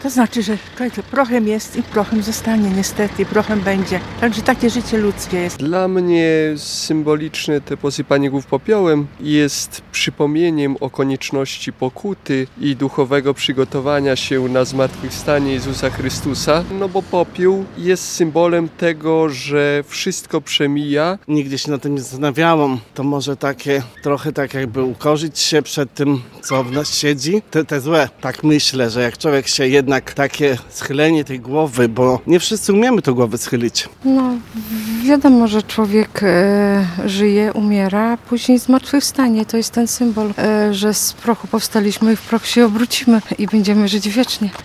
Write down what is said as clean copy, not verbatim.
To znaczy, że człowiek prochem jest i prochem zostanie niestety, prochem będzie. Także takie życie ludzkie jest. Dla mnie symboliczne to posypanie głów popiołem jest przypomnieniem o konieczności pokuty i duchowego przygotowania się na zmartwychwstanie Jezusa Chrystusa, no bo popiół jest symbolem tego, że wszystko przemija. Nigdy się na tym nie zastanawiałam. To może takie trochę tak jakby ukorzyć się przed tym, co w nas siedzi. Te złe, tak myślę, że jak człowiek się jednak takie schylenie tej głowy, bo nie wszyscy umiemy tą głowę schylić. No, wiadomo, że człowiek żyje, umiera, a później zmartwychwstanie. To jest ten symbol, że z prochu powstaliśmy i w proch się obrócimy i będziemy żyć wiecznie.